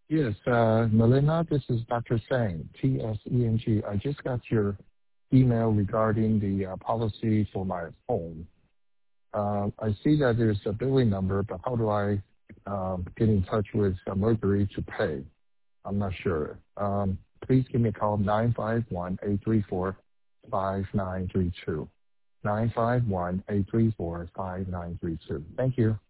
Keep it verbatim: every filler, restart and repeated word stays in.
Yes, uh, Melina, this is Doctor Tseng, T S E N G. I just got your email regarding the uh, policy for my home. Um, I see that there's a billing number, but how do I um, get in touch with uh, Mercury to pay? I'm not sure. Um, please give me a call, nine five one, eight three four, five nine three two. nine five one, eight three four, five nine three two. Thank you.